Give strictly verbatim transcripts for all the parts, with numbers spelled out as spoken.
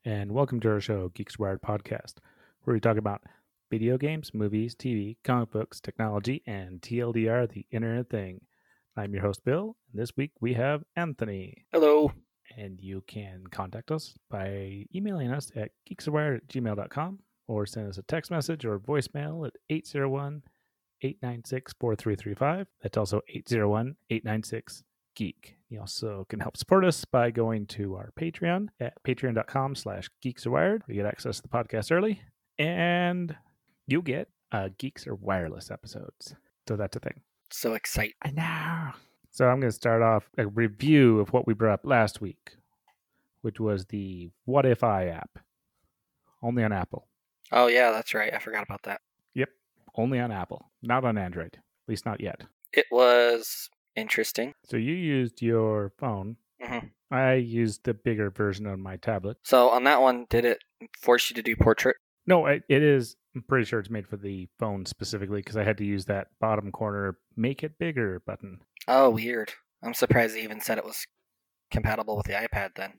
and welcome to our show, Geeks Wired Podcast, where we talk about video games, movies, T V, comic books, technology, and T L D R, the internet thing. I'm your host, Bill, and this week we have Anthony. Hello. And you can contact us by emailing us at geekswired at gmail dot com or send us a text message or voicemail at eight zero one, eight nine six, four three three five. That's also eight zero one, eight nine six, geek. You also can help support us by going to our Patreon at patreon.com slash geekswired. You get access to the podcast early, and you get uh, Geeks Are Wireless episodes. So that's a thing. So excited. I know. So I'm going to start off a review of what we brought up last week, which was the What If I app, only on Apple. Oh, yeah, that's right. I forgot about that. Yep, only on Apple, not on Android, at least not yet. It was interesting. So you used your phone. Mm-hmm. I used the bigger version on my tablet. So on that one, did it force you to do portrait? No, it, it is. I'm pretty sure it's made for the phone specifically because I had to use that bottom corner make it bigger button. Oh, weird. I'm surprised they even said it was compatible with the iPad then.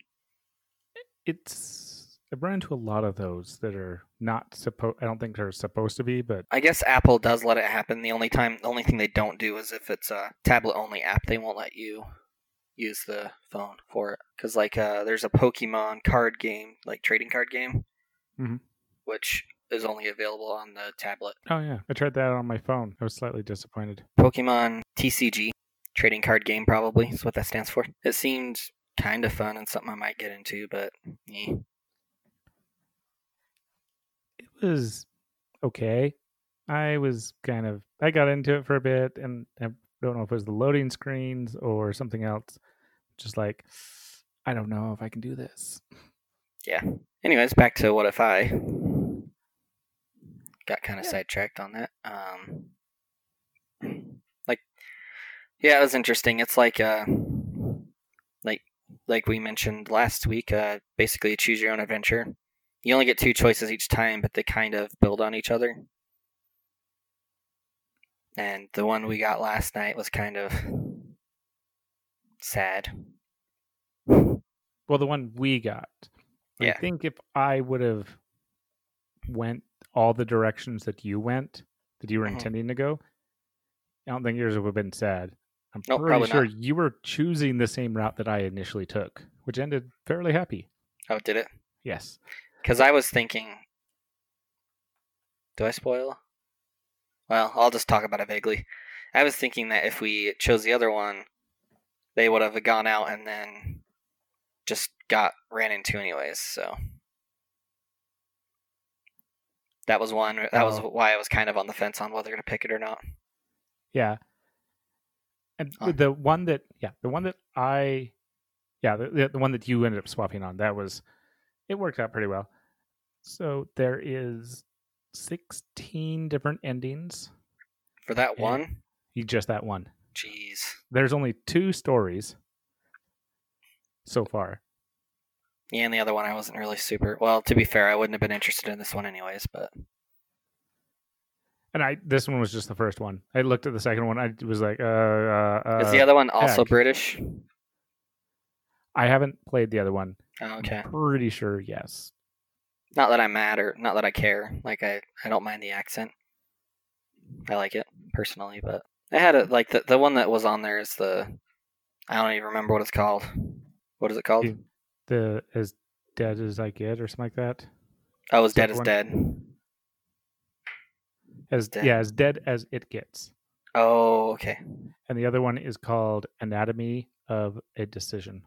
It's I've run into a lot of those that are not supposed. I don't think they're supposed to be, but I guess Apple does let it happen. The only time, the only thing they don't do is if it's a tablet-only app, they won't let you use the phone for it. Because like, uh, there's a Pokemon card game, like trading card game, mm-hmm. which is only available on the tablet. Oh yeah, I tried that on my phone. I was slightly disappointed. Pokemon T C G, trading card game, probably is what that stands for. It seemed kind of fun and something I might get into, but eh. It was okay. I was kind of I got into it for a bit, and I don't know if it was the loading screens or something else. Just like, I don't know if I can do this. Yeah. Anyways, back to What If I. Got kind of yeah. sidetracked on that. Um, like, yeah, it was interesting. It's like, uh, like, like we mentioned last week. Uh, basically, choose your own adventure. You only get two choices each time, but they kind of build on each other. And the one we got last night was kind of sad. Well, the one we got. Yeah. I think if I would have went all the directions that you went, that you were mm-hmm. intending to go, I don't think yours would have been sad. I'm nope, pretty sure not. you were choosing the same route that I initially took, which ended fairly happy. Oh, did it? Yes. Because I was thinking... Do I spoil? Well, I'll just talk about it vaguely. I was thinking that if we chose the other one, they would have gone out and then just got ran into anyways, so... That was one. That oh. was why I was kind of on the fence on whether to pick it or not. Yeah. And oh. the one that, yeah, the one that I, yeah, the, the one that you ended up swapping on, that was, it worked out pretty well. So there is sixteen different endings. For that one? You just that one. Jeez. There's only two stories so far. Yeah, and the other one I wasn't really super... Well, to be fair, I wouldn't have been interested in this one anyways, but... And I this one was just the first one. I looked at the second one. I was like, uh... uh Is the other one also heck. British? I haven't played the other one. Oh, okay. I'm pretty sure, yes. Not that I'm mad or not that I care. Like, I, I don't mind the accent. I like it, personally, but... I had it, like, the, the one that was on there is the... I don't even remember what it's called. What is it called? You, The As Dead As I Get or something like that. Oh, As Dead As Dead. As dead. Yeah, As Dead As It Gets. Oh, okay. And the other one is called Anatomy of a Decision.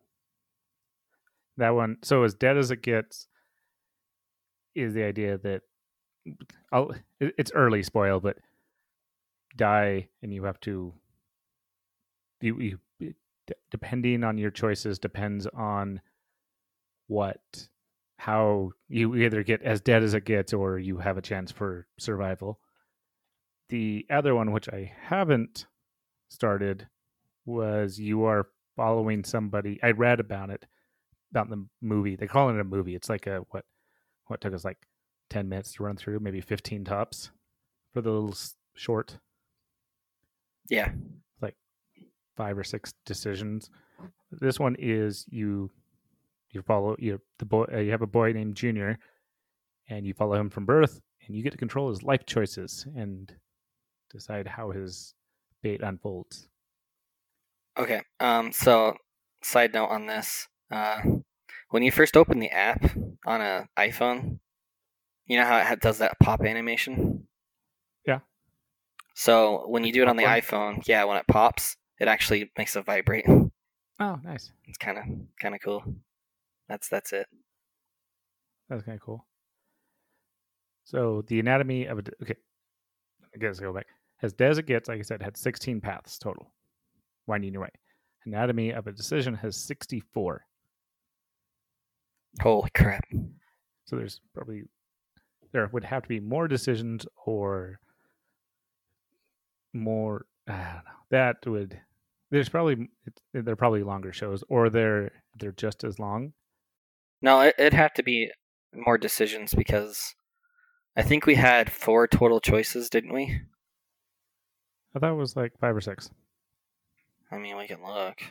That one, so As Dead As It Gets is the idea that I'll, it's early spoil, but die and you have to you, you depending on your choices depends on what how you either get as dead as it gets or you have a chance for survival. The other one, which I haven't started, was you are following somebody. I read about it, about the movie. They call it a movie. It's like a what what took us like ten minutes to run through, maybe fifteen tops for the little short. Yeah. Like five or six decisions. This one is you you follow you the boy. Uh, you have a boy named Junior, and you follow him from birth, and you get to control his life choices and decide how his fate unfolds. Okay. Um. So, side note on this. Uh, when you first open the app on an iPhone, you know how it does that pop animation? Yeah. So when you do it on the Popcorn? iPhone, yeah, when it pops, it actually makes it vibrate. Oh, nice. It's kind of kind of cool. That's that's it. That's kind of cool. So the anatomy of a okay, I guess I go back. As dead as it gets, like I said, had sixteen paths total, winding your way. Anatomy of a decision has sixty-four. Holy crap! So there's probably there would have to be more decisions or more. I don't know. That would there's probably they're probably longer shows, or they're they're just as long. No, it, it'd have to be more decisions because I think we had four total choices, didn't we? I thought it was like five or six. I mean, we can look.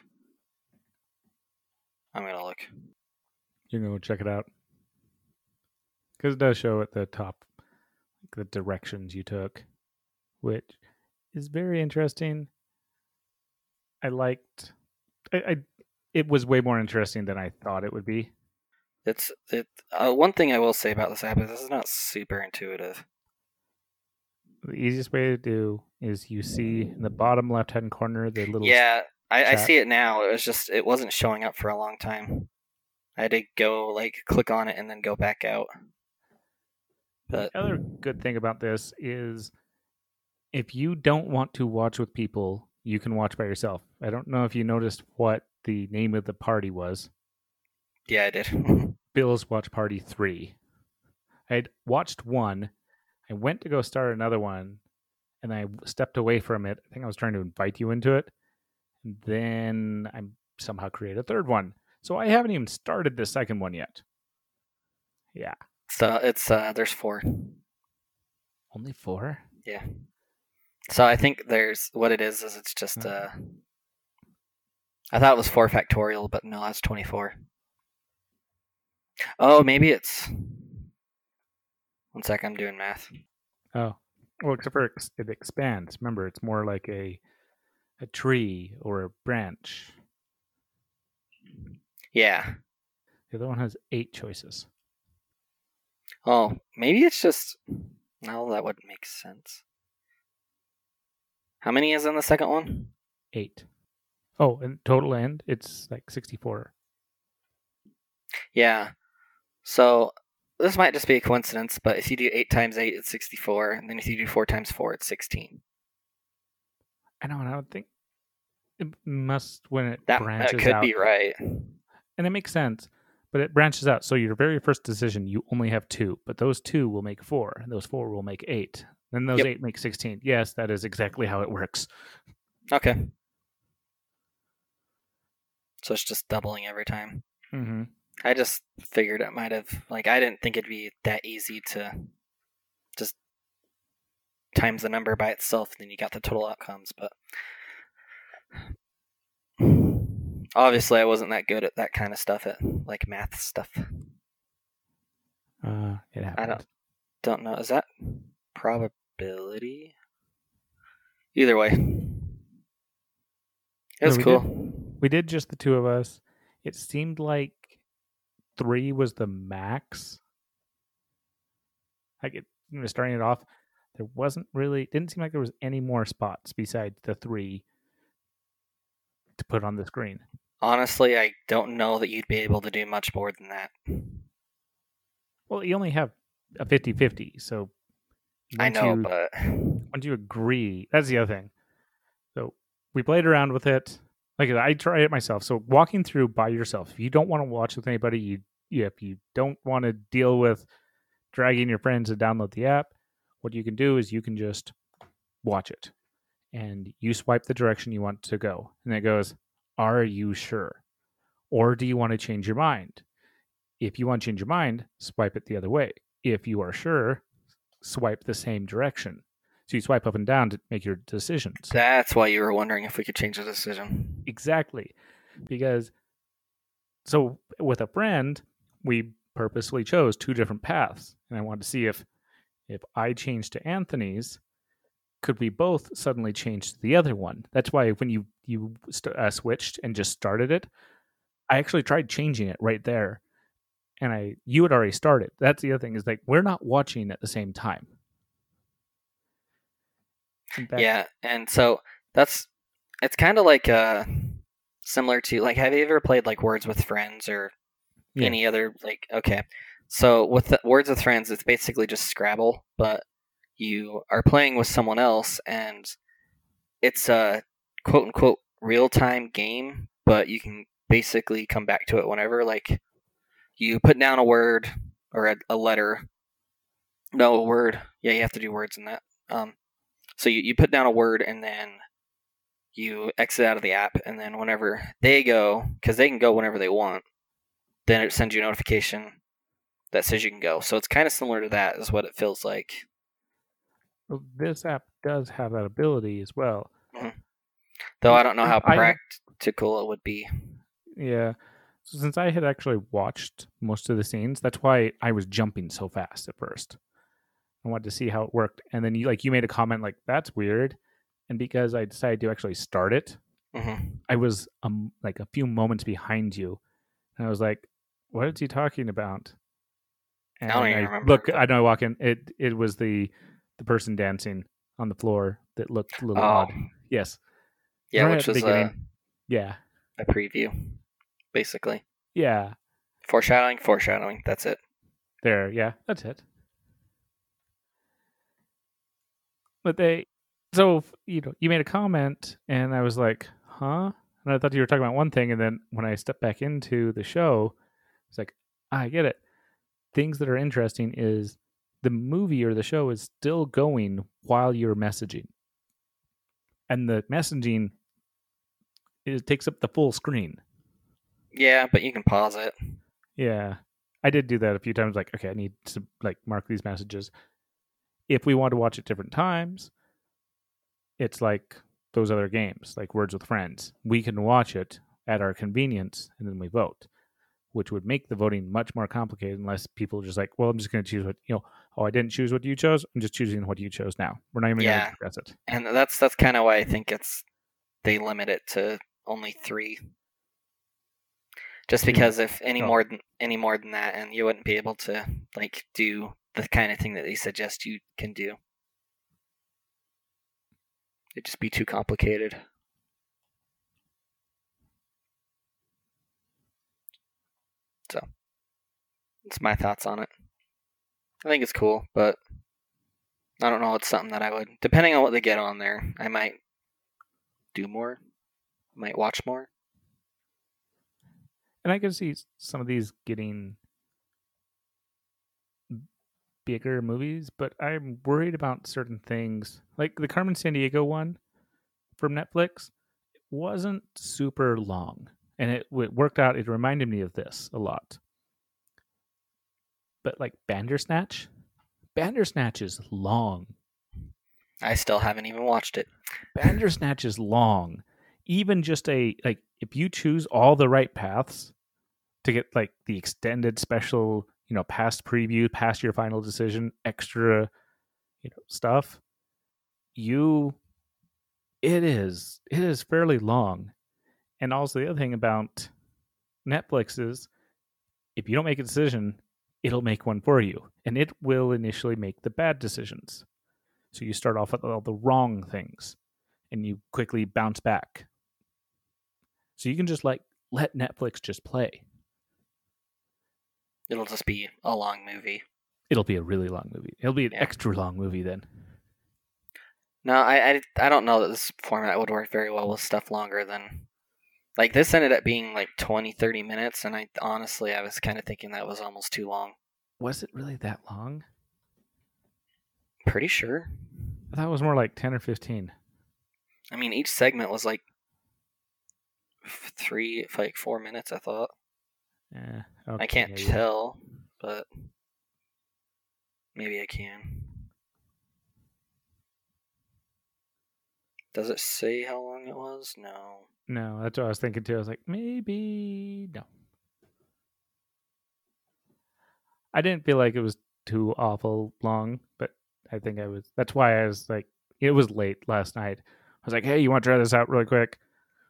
I'm gonna look. You can go check it out because it does show at the top the directions you took, which is very interesting. I liked. I, I it was way more interesting than I thought it would be. It's it. Uh, one thing I will say about this app is this is not super intuitive. The easiest way to do is you see in the bottom left hand corner the little Yeah, I, I chat. see it now. It was just it wasn't showing up for a long time. I had to go like click on it and then go back out. But The other good thing about this is if you don't want to watch with people, you can watch by yourself. I don't know if you noticed what the name of the party was. yeah, I did. Bill's Watch Party three. I had watched one. I went to go start another one, and I stepped away from it. I think I was trying to invite you into it. And then I somehow created a third one. So I haven't even started the second one yet. Yeah. So it's uh there's four. Only four? Yeah. So I think there's what it is is it's just uh I thought it was four factorial, but no, that's twenty-four. Oh, maybe it's one sec, I'm doing math. Oh. Well, except for it expands. Remember, it's more like a a tree or a branch. Yeah. The other one has eight choices. Oh, maybe it's just no, that wouldn't make sense. How many is in the second one? Eight. Oh, and total end, it's like sixty-four. Yeah. So this might just be a coincidence, but if you do eight times eight, it's sixty-four, and then if you do four times four, it's sixteen. I know, and I would think it must when it That, branches that could out. be right. And it makes sense, but it branches out. So your very first decision, you only have two, but those two will make four, and those four will make eight. Then those Yep. eight make sixteen. Yes, that is exactly how it works. Okay. So it's just doubling every time. Mm-hmm. I just figured it might have, like, I didn't think it'd be that easy to just times the number by itself, and then you got the total outcomes, but obviously I wasn't that good at that kind of stuff, at like math stuff. Uh, it happens. I don't, don't know. Is that probability? Either way. It was No, we cool. Did, we did just the two of us. It seemed like three was the max. Like it, you know, starting it off, there wasn't really, it didn't seem like there was any more spots besides the three to put on the screen. Honestly, I don't know that you'd be able to do much more than that. Well, you only have a fifty-fifty, so I know, you, but once you agree, that's the other thing. So we played around with it. Like I tried it myself. So walking through by yourself, if you don't want to watch with anybody, you, you if you don't want to deal with dragging your friends to download the app, what you can do is you can just watch it, and you swipe the direction you want to go, and it goes, "Are you sure, or do you want to change your mind?" If you want to change your mind, swipe it the other way. If you are sure, swipe the same direction. So you swipe up and down to make your decisions. That's why you were wondering if we could change the decision. Exactly. Because so with a friend, we purposely chose two different paths, and I wanted to see if if I changed to Anthony's, could we both suddenly change to the other one? That's why when you you st- uh, switched and just started it, I actually tried changing it right there, and I you had already started. That's the other thing is like we're not watching at the same time. That, Yeah, and so that's it's kind of like uh similar to like have you ever played like Words with Friends or yeah, any other like okay. So with the, Words with Friends it's basically just Scrabble, but you are playing with someone else and it's a quote unquote real time game, but you can basically come back to it whenever. Like you put down a word or a, a letter. No, a word. Yeah, you have to do words in that. Um, so you, you put down a word and then you exit out of the app, and then whenever they go, because they can go whenever they want, then it sends you a notification that says you can go. So it's kind of similar to that, is what it feels like. well, this app does have that ability as well. Mm-hmm. Though I don't know how I had, practical it would be. yeah. So since I had actually watched most of the scenes, that's why I was jumping so fast at first. I wanted to see how it worked, and then you like you made a comment like that's weird, and because I decided to actually start it, Mm-hmm. I was um like a few moments behind you, and I was like, "What is he talking about?" And I don't then even I remember. look, But... I know I walk in. It it was the the person dancing on the floor that looked a little oh. odd. Yes, Yeah, right which at the was beginning. a, yeah, a preview, basically. Yeah. Foreshadowing, foreshadowing. That's it. There, yeah, that's it. But they, so you know, you made a comment, and I was like, "Huh?" And I thought you were talking about one thing, and then when I stepped back into the show, it's like, I get it. Things that are interesting is the movie or the show is still going while you're messaging, and the messaging it takes up the full screen. Yeah, but you can pause it. Yeah, I did do that a few times. Like, okay, I need to like mark these messages. If we want to watch at different times, it's like those other games, like Words with Friends. We can watch it at our convenience, and then we vote, which would make the voting much more complicated unless people are just like, well, I'm just going to choose what, you know, oh, I didn't choose what you chose. I'm just choosing what you chose now. We're not even yeah. going to discuss it. And that's that's kind of why I think it's they limit it to only three. Just Two. Because if any oh. more than any more than that, and you wouldn't be able to like do the kind of thing that they suggest you can do. It'd just be too complicated. So, that's my thoughts on it. I think it's cool, but I don't know. It's something that I would, depending on what they get on there, I might do more, might watch more. And I can see some of these getting bigger movies, but I'm worried about certain things. Like the Carmen Sandiego one from Netflix wasn't super long, and it, it worked out. It reminded me of this a lot. But like Bandersnatch, Bandersnatch is long. I still haven't even watched it. Bandersnatch is long. Even just a like if you choose all the right paths to get like the extended special, you know, past preview, past your final decision, extra, you know, stuff, you it is it is fairly long. And also the other thing about Netflix is if you don't make a decision, it'll make one for you. And it will initially make the bad decisions. So you start off with all the wrong things and you quickly bounce back. So you can just like let Netflix just play. It'll just be a long movie. It'll be a really long movie. It'll be an yeah. extra long movie then. No, I, I, I don't know that this format would work very well with stuff longer than... Like, this ended up being like twenty, thirty minutes, and I honestly, I was kind of thinking that was almost too long. Was it really that long? Pretty sure. I thought it was more like ten or fifteen. I mean, each segment was like three, like four minutes, I thought. Yeah, okay, I can't yeah, tell, yeah. But maybe I can. Does it say how long it was? No. No, that's what I was thinking too. I was like, maybe no. I didn't feel like it was too awful long, but I think I was. That's why I was like, it was late last night. I was like, hey, you want to try this out really quick?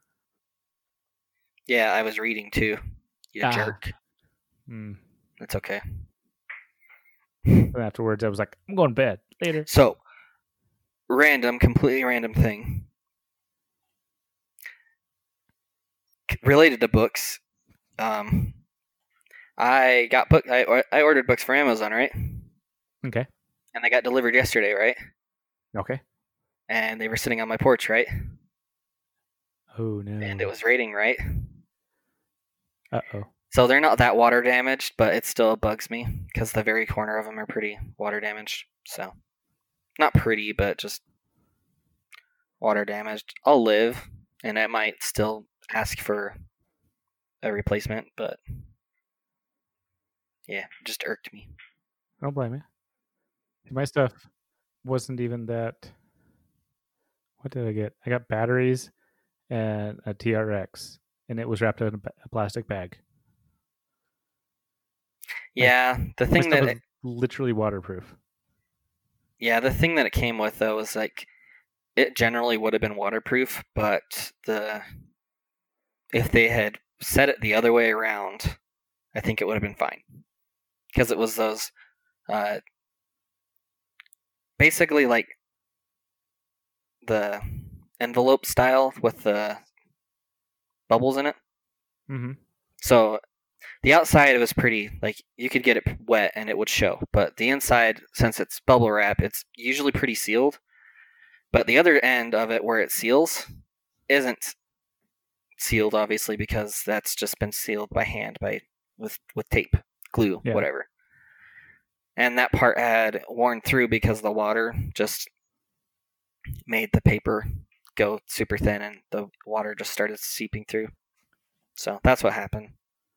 Yeah, I was reading too. You Ah. jerk. Mm. It's okay. And afterwards, I was like, I'm going to bed later. So, random, completely random thing. Related to books. Um, I got book. I I ordered books for Amazon, right? Okay. And they got delivered yesterday, right? Okay. And they were sitting on my porch, right? Oh no. And it was raining, right? Uh oh. So they're not that water damaged, but it still bugs me because the very corner of them are pretty water damaged. So, not pretty, but just water damaged. I'll live, and I might still ask for a replacement, but yeah, it just irked me. Don't blame me. My stuff wasn't even that. What did I get? I got batteries and a T R X, and it was wrapped in a plastic bag. Yeah, the My thing stuff that was it, literally waterproof. yeah, the thing that it came with though was like it generally would have been waterproof, but the if they had set it the other way around, I think it would have been fine because it was those uh, basically like the envelope style with the bubbles in it. Mm-hmm. So the outside it was pretty like you could get it wet and it would show, but the inside, since it's bubble wrap, it's usually pretty sealed. But the other end of it where it seals isn't sealed, obviously, because that's just been sealed by hand by with with tape, glue, Yeah. whatever. And that part had worn through because the water just made the paper go super thin and the water just started seeping through. So that's what happened.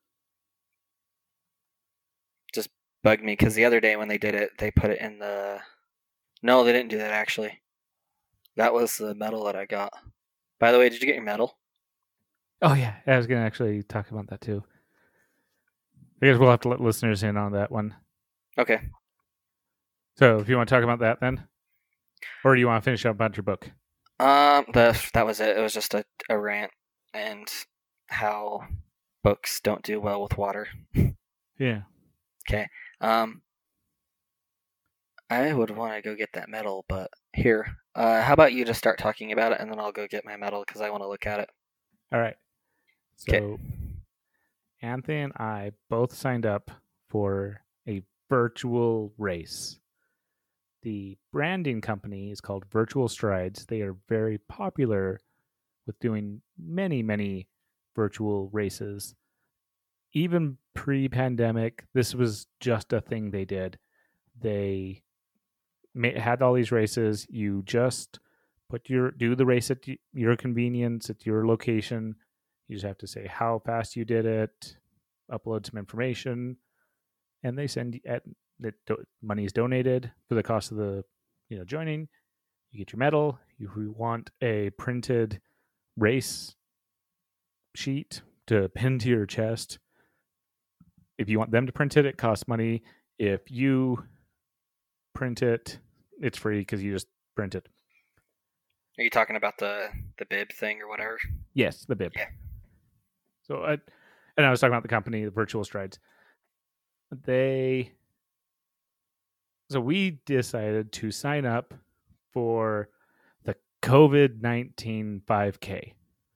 Just bugged me because the other day when they did it, they put it in the. No, they didn't do that actually. That was the metal that I got. By the way, did you get your medal? Oh yeah, I was gonna actually talk about that too. I guess we'll have to let listeners in on that one. Okay. So if you want to talk about that then, or do you want to finish up about your book? Um, the that was it. It was just a, a rant and how books don't do well with water. Yeah. Okay. Um, I would want to go get that medal, but here, uh, how about you just start talking about it, and then I'll go get my medal because I want to look at it. All right. So, Okay. Anthony and I both signed up for a virtual race. The branding company is called Virtual Strides. They are very popular with doing many, many virtual races. Even pre-pandemic, this was just a thing they did. They had all these races. You just put your do the race at your convenience at your location. You just have to say how fast you did it, upload some information, and they send at that money is donated for the cost of the you know joining. You get your medal. If you want a printed race sheet to pin to your chest, if you want them to print it, it costs money. If you print it, it's free because you just print it. Are you talking about the the bib thing or whatever? Yes, the bib. Yeah. So, I, and I was talking about the company, the Virtual Strides. They, so we decided to sign up for the COVID nineteen five K.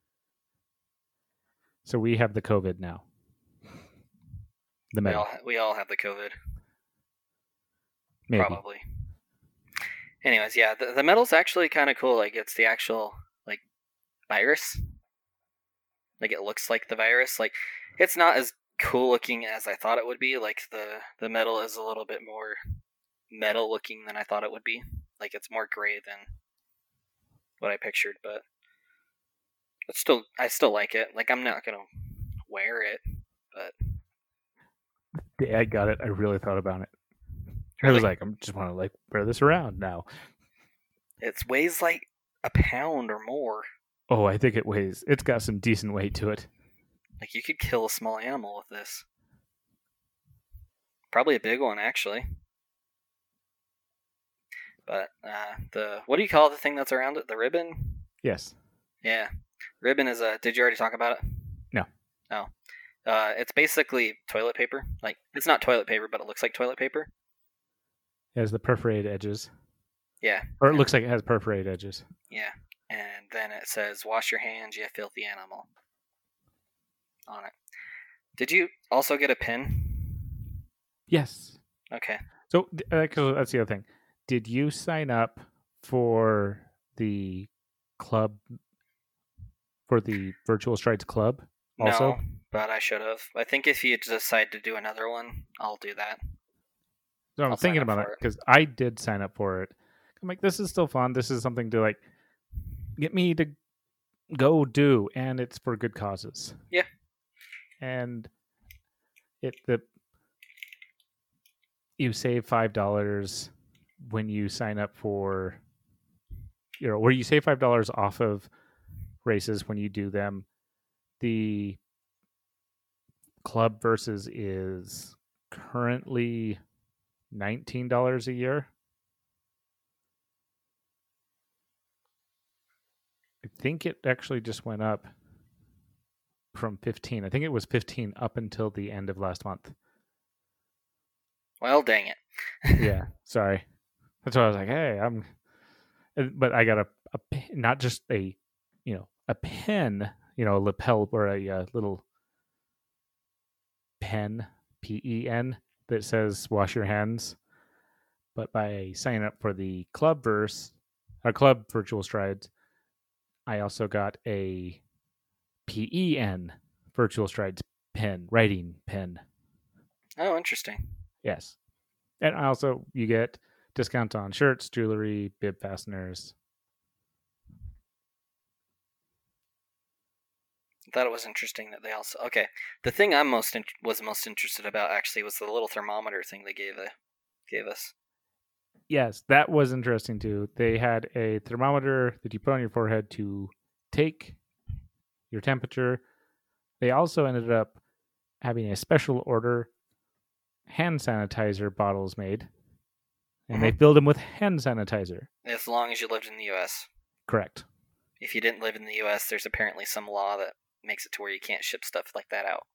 So we have the COVID now. The We medal. all we all have the COVID. Maybe. Probably. Anyways, yeah, the, the medal's actually kind of cool. Like, it's the actual like virus. Like, it looks like the virus. Like, it's not as cool looking as I thought it would be. Like, the the medal is a little bit more metal looking than I thought it would be. Like, it's more gray than what I pictured, but it's still I still like it. Like, I'm not gonna wear it, but Yeah, I got it. I really thought about it. I really, was like, I just want to like wear this around now. it weighs like a pound or more. Oh, I think it weighs. It's got some decent weight to it. Like, you could kill a small animal with this. Probably a big one, actually. But uh, the what do you call the thing that's around it? The ribbon? Yes. Yeah. Ribbon is a... Did you already talk about it? No. Oh. Uh, it's basically toilet paper. Like, it's not toilet paper, but it looks like toilet paper. It has the perforated edges. Yeah. Or it looks like it has perforated edges. Yeah. And then it says, wash your hands, you filthy animal. On it. Did you also get a pin? Yes. Okay. So uh, 'cause that's the other thing. Did you sign up for the club, for the Virtual Strides Club also? No, but I should have. I think if you decide to do another one, I'll do that. So I'm I'll sign thinking up about it for it. because I did sign up for it. I'm like, this is still fun. This is something to like get me to go do, and it's for good causes. Yeah. And it the you save five dollars when you sign up for, you know, where you save five dollars off of races when you do them. The club versus is currently nineteen dollars a year. I think it actually just went up from fifteen. I think it was fifteen up until the end of last month. Well, dang it. Yeah, sorry. That's why I was like, hey, I'm. But I got a, a not just a, you know, a pen, you know, a lapel or a uh, little pen, P E N, that says "wash your hands." But by signing up for the club verse, a club Virtual Strides, I also got a P E N Virtual Strides pen, writing pen. Oh, interesting. Yes. And I also, you get discounts on shirts, jewelry, bib fasteners. I thought it was interesting that they also... Okay, the thing I'm most in... was most interested about, actually, was the little thermometer thing they gave, a... gave us. Yes, that was interesting, too. They had a thermometer that you put on your forehead to take your temperature. They also ended up having a special order hand sanitizer bottles made, and mm-hmm. they filled them with hand sanitizer. As long as you lived in the U S. Correct. If you didn't live in the U S, there's apparently some law that makes it to where you can't ship stuff like that out.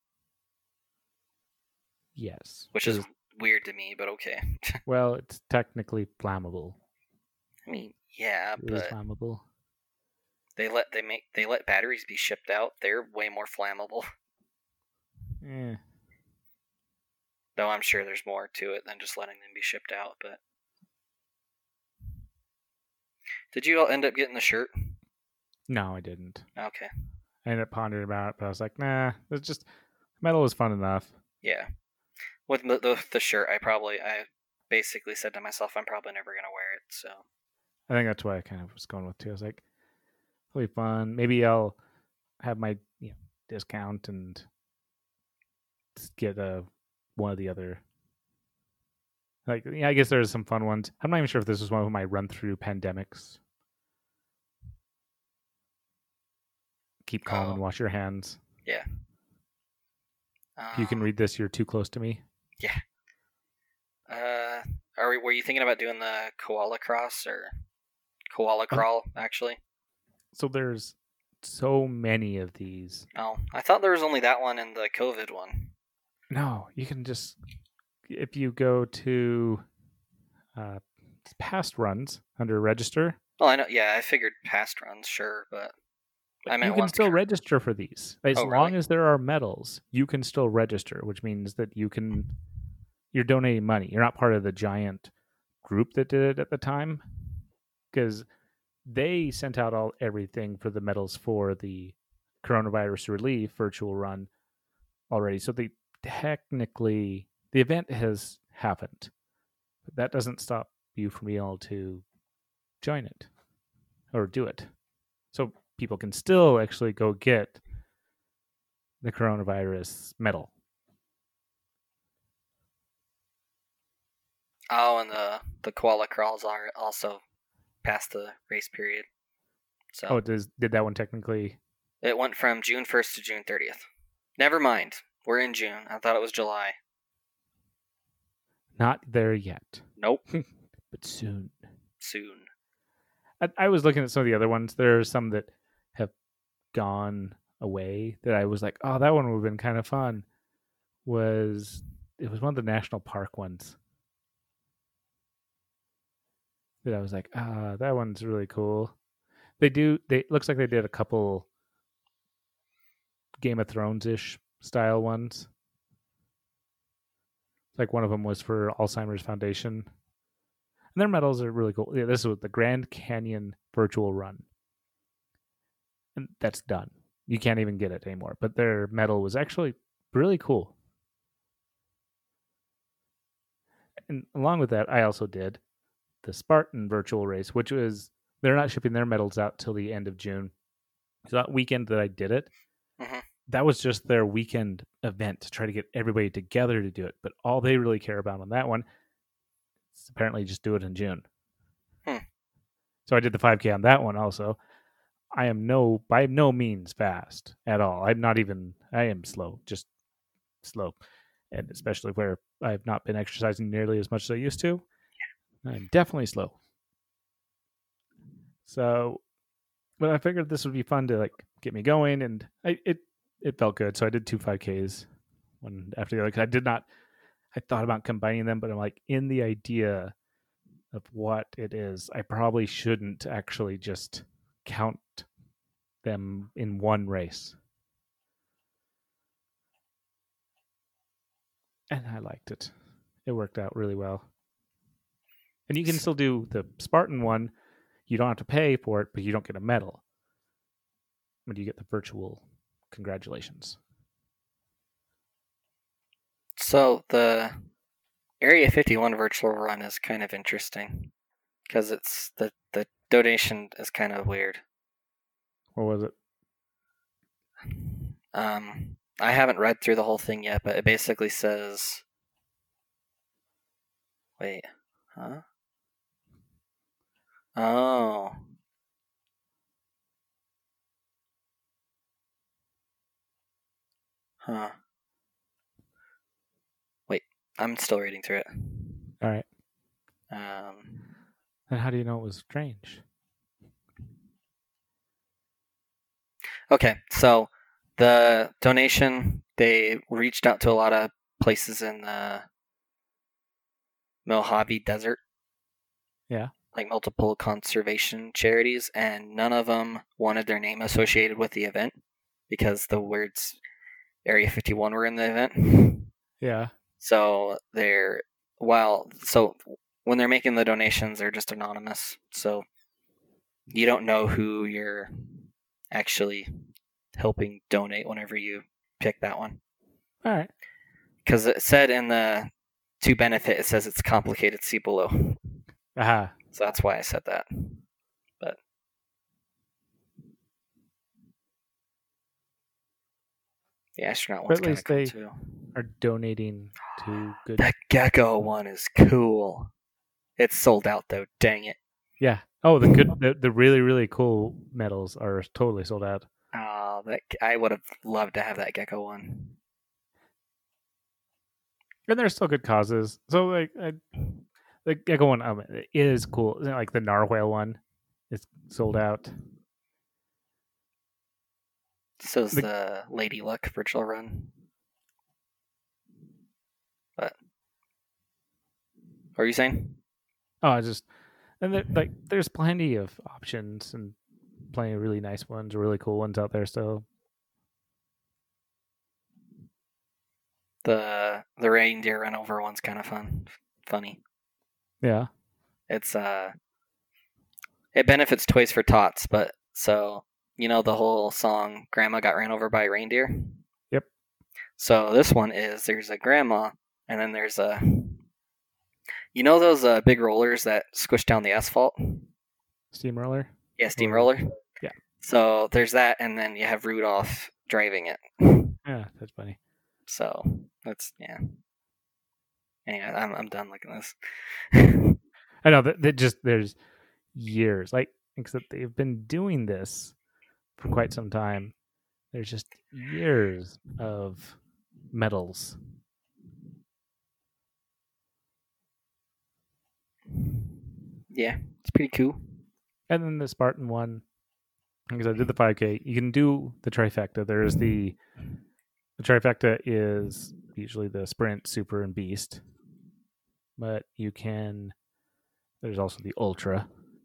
Yes. Which is weird to me, but okay. Well, it's technically flammable. I mean, yeah, it but is flammable. They let they make they let batteries be shipped out. They're way more flammable. Eh. Though I'm sure there's more to it than just letting them be shipped out, but did you all end up getting the shirt? No, I didn't. Okay. I ended up pondering about it, but I was like, nah, it's just metal was fun enough. Yeah. With the, the the shirt, I probably I basically said to myself, I'm probably never gonna wear it. So I think that's what I kind of was going with too. I was like, it'll be fun. Maybe I'll have my you know discount and get a one of the other. Like, yeah, I guess there's some fun ones. I'm not even sure if this was one of my run through pandemics. Keep calm oh. and wash your hands. Yeah. Um, if you can read this, you're too close to me. Yeah. Uh, are we, were you thinking about doing the koala cross or koala crawl, uh, actually? So there's so many of these. Oh, I thought there was only that one and the COVID one. No, you can just, if you go to uh, past runs under register. Well, I know, yeah, I figured past runs, sure, but I meant you can still current. register for these. As oh, long really? as there are medals, you can still register, which means that you can, you're donating money. You're not part of the giant group that did it at the time, because they sent out all everything for the medals for the coronavirus relief virtual run already. So they technically, the event has happened, but that doesn't stop you from being able to join it or do it. So people can still actually go get the coronavirus medal. Oh, and the the koala crawls are also past the race period. So oh, does did that one technically? It went from June first to June thirtieth. Never mind. We're in June. I thought it was July. Not there yet. Nope. But soon. Soon. I, I was looking at some of the other ones. There are some that have gone away that I was like, oh, that one would have been kind of fun. Was it was one of the national park ones that I was like, ah, that one's really cool. They do. They looks like they did a couple Game of Thrones ish style ones. Like one of them was for Alzheimer's Foundation, and their medals are really cool. Yeah, this was the Grand Canyon Virtual Run, and that's done. You can't even get it anymore. But their medal was actually really cool. And along with that, I also did the Spartan Virtual Race, which was they're not shipping their medals out till the end of June. So that weekend that I did it, mm-hmm. that was just their weekend event to try to get everybody together to do it. But all they really care about on that one is apparently just do it in June. Hmm. So I did the five K on that one also. I am no by no means fast at all. I'm not even. I am slow, just slow, and especially where I've not been exercising nearly as much as I used to. I'm definitely slow. So, but I figured this would be fun to like get me going, and I, it it felt good. So I did two five Ks one after the other. Cause I did not. I thought about combining them, but I'm like in the idea of what it is. I probably shouldn't actually just count them in one race. And I liked it. It worked out really well. And you can still do the Spartan one. You don't have to pay for it, but you don't get a medal. But you get the virtual congratulations. So the Area fifty-one virtual run is kind of interesting because it's the, the donation is kind of weird. What was it? Um, I haven't read through the whole thing yet, but it basically says, wait, huh? Oh. Huh. Wait, I'm still reading through it. All right. Um, and how do you know it was strange? Okay, so the donation, they reached out to a lot of places in the Mojave Desert. Yeah. Like multiple conservation charities, and none of them wanted their name associated with the event because the words Area fifty-one were in the event. Yeah. So they're, while, so when they're making the donations, they're just anonymous. So you don't know who you're actually helping donate whenever you pick that one. All right. Because it said in the to benefit, it says it's complicated, see below. Aha. So that's why I said that. But the astronaut one's kind of cool they too. Are donating to good. That gecko one is cool. It's sold out though. Dang it. Yeah. Oh, the good, the, the really really cool medals are totally sold out. Oh, that I would have loved to have that gecko one. And there's still good causes. So like, I, the gecko one um, is cool. Like the narwhal one is sold out. So is the, the Lady Luck virtual run. But what are you saying? Oh, I just and there, like there's plenty of options and plenty of really nice ones, really cool ones out there still. The the reindeer run over one's kind of fun, funny. Yeah, it's uh, it benefits Toys for Tots, but so you know the whole song "Grandma Got Ran Over by a Reindeer." Yep. So this one is there's a grandma, and then there's a, you know those uh, big rollers that squish down the asphalt. Steamroller. Yeah, steamroller. Yeah. So there's that, and then you have Rudolph driving it. Yeah, that's funny. So that's yeah. Anyway, I'm I'm done looking at this. I know that, that just there's years, like except they've been doing this for quite some time. There's just years of medals. Yeah, it's pretty cool. And then the Spartan one, because I did the five K, you can do the trifecta. There's the the trifecta is usually the sprint, super, and beast, but you can. There's also the ultra.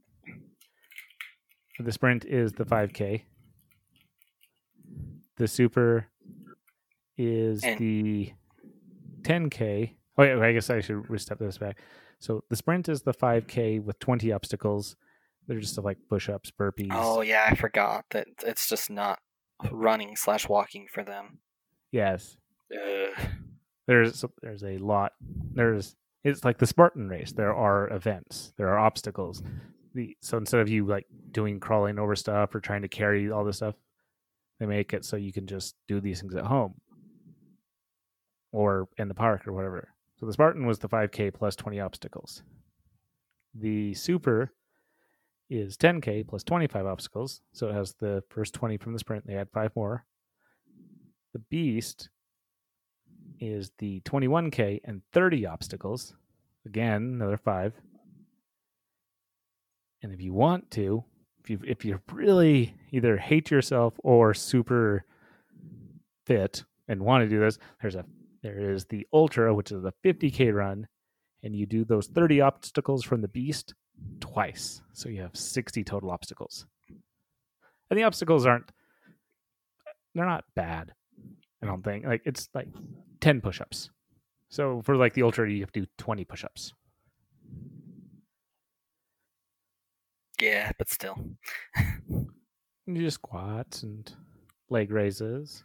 The sprint is the five K. The super is And- the ten K. Oh, yeah, I guess I should step this back. So the sprint is the five K with twenty obstacles. They're just stuff like push-ups, burpees. Oh yeah, I forgot that it's just not running slash walking for them. Yes. Ugh. There's there's a lot. There's it's like the Spartan race. There are events. There are obstacles. The so instead of you like doing crawling over stuff or trying to carry all this stuff, they make it so you can just do these things at home or in the park or whatever. So the Spartan was the five K plus twenty obstacles. The super is ten K plus twenty-five obstacles. So it has the first twenty from the sprint. They add five more. The beast is the twenty-one K and thirty obstacles. Again, another five. And if you want to, if you if you really either hate yourself or super fit and want to do this, there's a there is the ultra, which is a fifty K run, and you do those thirty obstacles from the beast twice. So you have sixty total obstacles. And the obstacles aren't they're not bad. I don't think. Like it's like ten push-ups. So for like the ultra, you have to do twenty push-ups. Yeah, but still. You do squats and leg raises.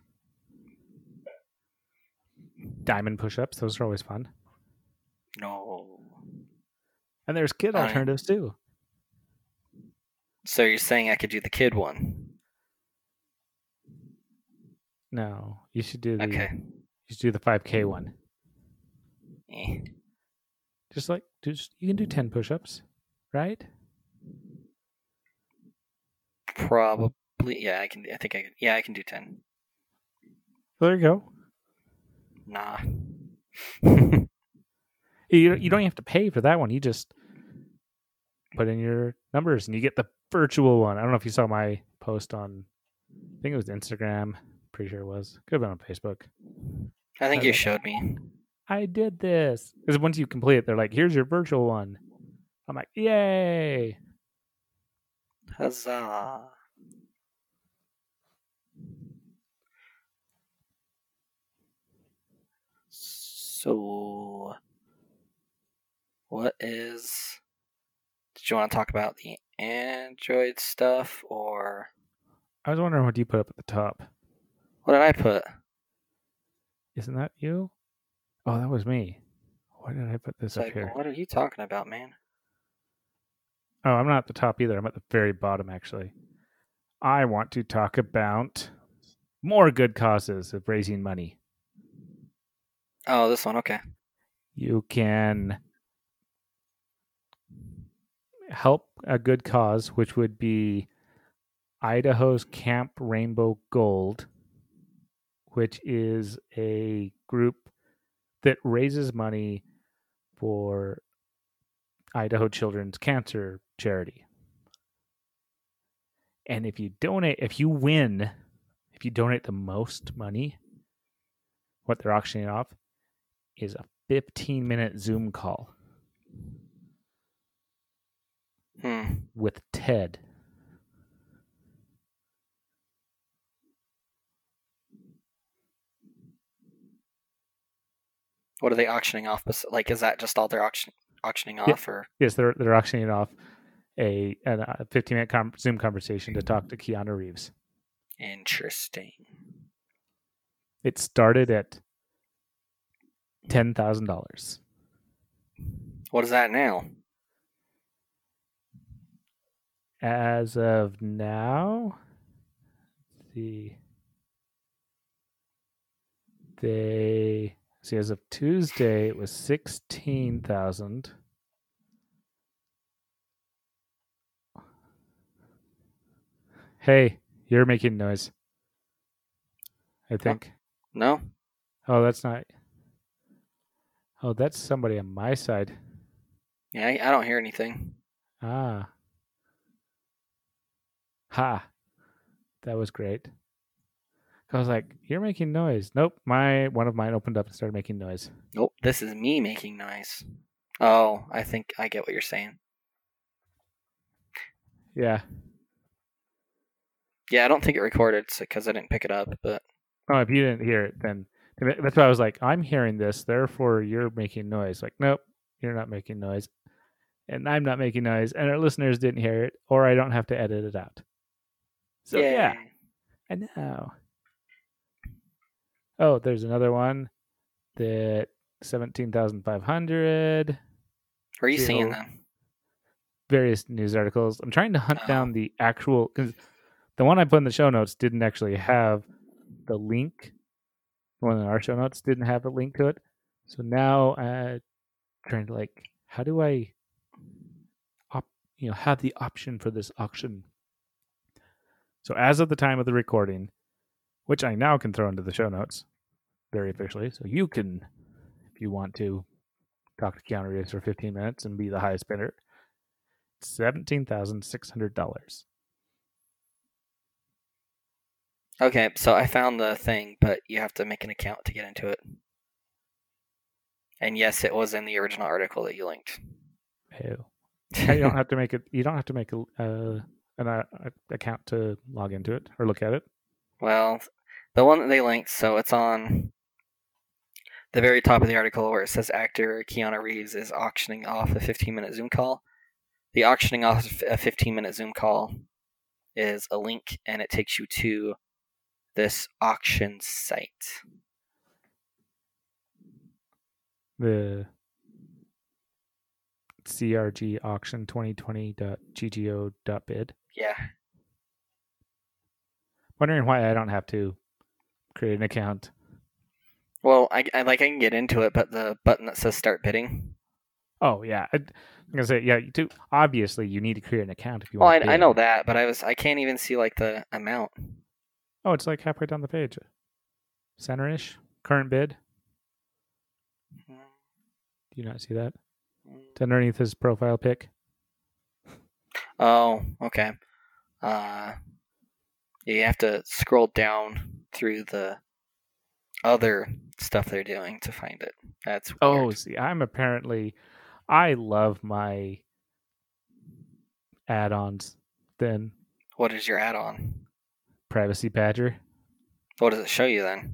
Diamond push-ups, those are always fun. No. And there's kid I- alternatives too. So you're saying I could do the kid one? No, you should do the Okay. you should do the five K one. Eh. Just like just you can do ten push-ups, right? Probably. Yeah, I can. I think I can. Yeah, I can do ten. There you go. Nah. You you don't have to pay for that one. You just put in your numbers and you get the virtual one. I don't know if you saw my post on. I think it was Instagram. Pretty sure it was. Could have been on Facebook. I think I you don't- showed me. I did this because once you complete it, they're like, "Here's your virtual one." I'm like, "Yay!" Huzzah. So, what is. Did you want to talk about the Android stuff, or I was wondering what you put up at the top. what did I put? Isn't that you? Oh, that was me. Why did I put this It's up like, here? what are you talking about, man? Oh, I'm not at the top either. I'm at the very bottom, actually. I want to talk about more good causes of raising money. Oh, this one. Okay. You can help a good cause, which would be Idaho's Camp Rainbow Gold, which is a group that raises money for Idaho Children's Cancer Charity. And if you donate, if you win, if you donate the most money, what they're auctioning off is a fifteen minute Zoom call Hmm. with Ted. What are they auctioning off? Like, is that just all they're auction- auctioning off, or Yes, they're they're auctioning off a a fifteen minute com- Zoom conversation to talk to Keanu Reeves. interesting? It started at ten thousand dollars. What is that now? As of now, let's see, they see as of Tuesday it was sixteen thousand. Hey, you're making noise. I think. No. Oh, that's not. Oh, that's somebody on my side. Yeah, I, I don't hear anything. Ah. Ha. That was great. I was like, "You're making noise." Nope, my one of mine opened up and started making noise. Nope, this is me making noise. Oh, I think I get what you're saying. Yeah. Yeah, I don't think it recorded because I didn't pick it up, but Oh, if you didn't hear it, then that's why I was like, "I'm hearing this, therefore you're making noise." Like, nope, you're not making noise, and I'm not making noise, and our listeners didn't hear it, or I don't have to edit it out. So yay. yeah, and now, oh, there's another one that seventeen thousand five hundred. Where are you See, seeing oh, them? various news articles. I'm trying to hunt Oh. down the actual, because the one I put in the show notes didn't actually have the link. The one in our show notes didn't have a link to it. So now I'm trying to like, how do I, op, you know, have the option for this auction? So as of the time of the recording, which I now can throw into the show notes, very officially, so you can, if you want to, talk to Keanu Reeves for fifteen minutes and be the highest bidder. Seventeen thousand six hundred dollars. Okay, so I found the thing, but you have to make an account to get into it. And yes, it was in the original article that you linked. Ew. You don't have to make it. You don't have to make a uh, an uh, account to log into it or look at it. Well, the one that they linked, so it's on the very top of the article where it says actor Keanu Reeves is auctioning off a fifteen minute Zoom call. The auctioning off a fifteen minute Zoom call is a link, and it takes you to this auction site. The C R G auction twenty twenty dot g g o dot bid. Yeah. Wondering why I don't have to create an account. Well, I, I like I can get into it, but the button that says start bidding. Oh yeah, I, I'm gonna say yeah. You do, obviously, you need to create an account if you Well, want. I, to I know that, but I was I can't even see like the amount. Oh, it's like halfway down the page, center-ish. Current bid. Do you not see that? It's underneath his profile pic. Oh, okay. Uh, you have to scroll down through the other stuff they're doing to find it. That's weird. Oh, see, I'm apparently, I love my add-ons. Then What is your add-on? Privacy Badger. What does it show you then?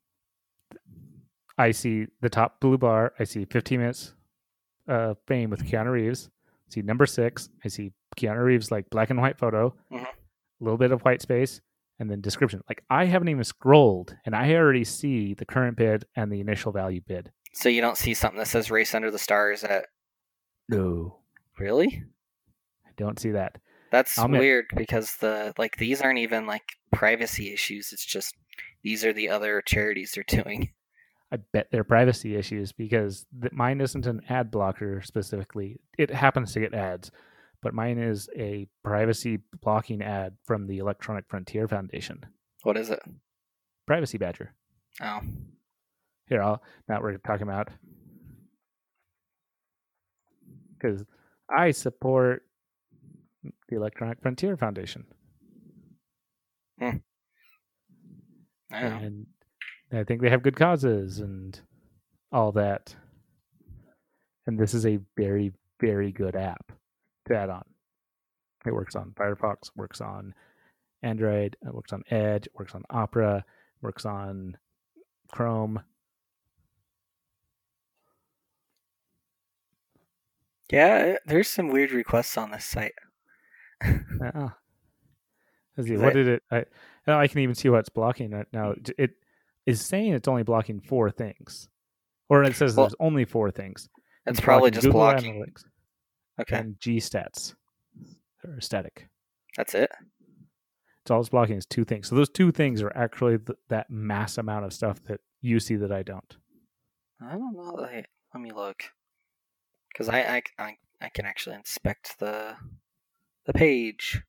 I see the top blue bar. I see fifteen minutes uh, fame with Keanu Reeves. I see number six. I see Keanu Reeves like black and white photo, Mhm. a little bit of white space, and then description. Like I haven't even scrolled, and I already see the current bid and the initial value bid. So you don't see something that says Race Under the Stars at... No, Really? I don't see that. That's I'll admit- weird because the like these aren't even like privacy issues. It's just these are the other charities they're doing. I bet they're privacy issues because th- mine isn't an ad blocker specifically. It happens to get ads, but mine is a privacy blocking ad from the Electronic Frontier Foundation. What is it? Privacy Badger. Oh. Here, I'll now we're talking about because I support the Electronic Frontier Foundation. Hmm. I don't know. And I think they have good causes and all that. And this is a very, very good app to add on. It works on Firefox, works on Android, it works on Edge, it works on Opera, works on Chrome. Yeah, there's some weird requests on this site. Uh-uh. Let's see, what did it? I, now I can even see what it's blocking right now. It is saying it's only blocking four things, or it says Well, there's only four things. It's probably just Google blocking. Analytics Okay, and G-stats or static. that's it. It's all it's blocking is two things. So those two things are actually th- that mass amount of stuff that you see that I don't. I don't know. Let let me look, because I, I I I can actually inspect the the page.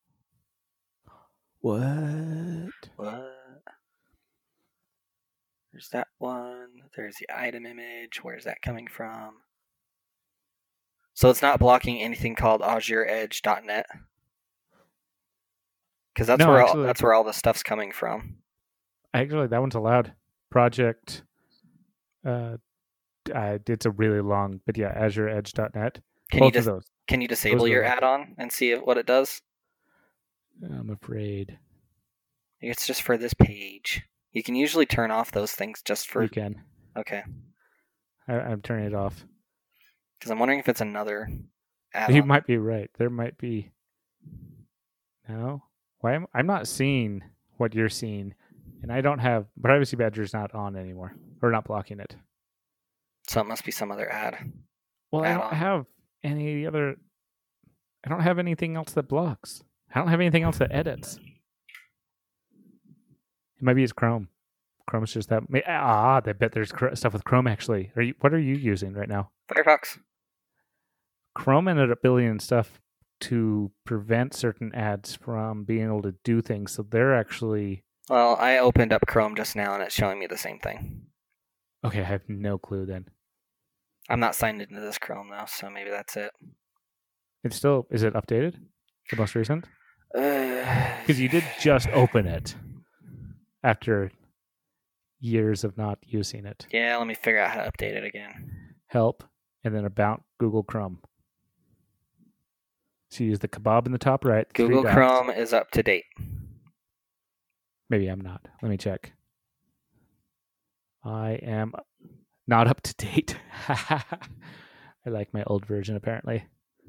What? What? There's that one. There's the item image. Where's that coming from? So it's not blocking anything called Azure Edge dot net, because that's No, where actually- all, that's where all the stuff's coming from. Actually, that one's allowed. Project. Uh, uh, it's a really long, but yeah, Azure Edge dot net. Can Both you of just those. can you disable are your like- add-on and see what it does? I'm afraid It's just for this page. You can usually turn off those things just for you can. okay. I, I'm turning it off. Because I'm wondering if it's another You add-on. might be right. There might be. No, why am I'm not seeing what you're seeing, and I don't have Privacy Badger's not on anymore, or not blocking it. So it must be some other ad. Well, I don't Add-on. have any other. I don't have anything else that blocks. I don't have anything else that edits. It might be it's Chrome. Chrome's just that. Ah, I bet there's cr- stuff with Chrome actually. Are you? What are you using right now? Firefox. Chrome ended up building stuff to prevent certain ads from being able to do things. So they're actually Well, I opened up Chrome just now and it's showing me the same thing. okay. I have no clue then. I'm not signed into this Chrome though, so maybe that's it. It's still is it updated? The most recent? Because Because you did just open it after years of not using it. Yeah, let me figure out how to update it again. Help and then about Google Chrome. So you use the kebab in the top right. three Google dots. Chrome is up to date. Maybe I'm not. Let me check. I am not up to date. I like my old version, apparently.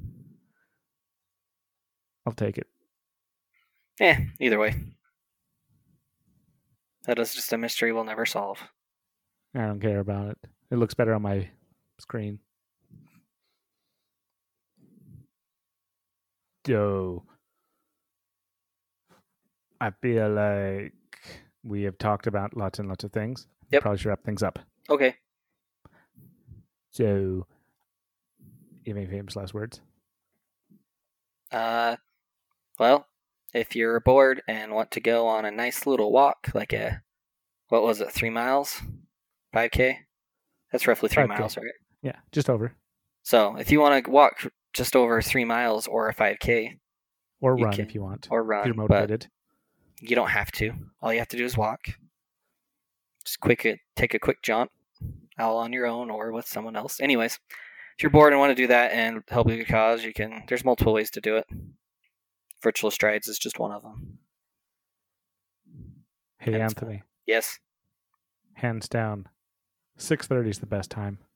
I'll take it. Eh, either way. That is just a mystery we'll never solve. I don't care about it. It looks better on my screen. So, I feel like we have talked about lots and lots of things. Yep. Probably should wrap things up. Okay. So, you have any famous last words? Uh, well, if you're bored and want to go on a nice little walk, like a, what was it, three miles? five K? That's roughly three five K. miles, right? Yeah, just over. So if you want to walk just over three miles or a five K, Or You run can- if you want. or If run, you're but motivated. you don't have to. All you have to do is walk. Just quick, take a quick jaunt, all on your own or with someone else. Anyways, if you're bored and want to do that and help a good cause, you can. There's multiple ways to do it. Virtual Strides is just one of them. Hey, That's Anthony. Yes. Hands down. six thirty is the best time.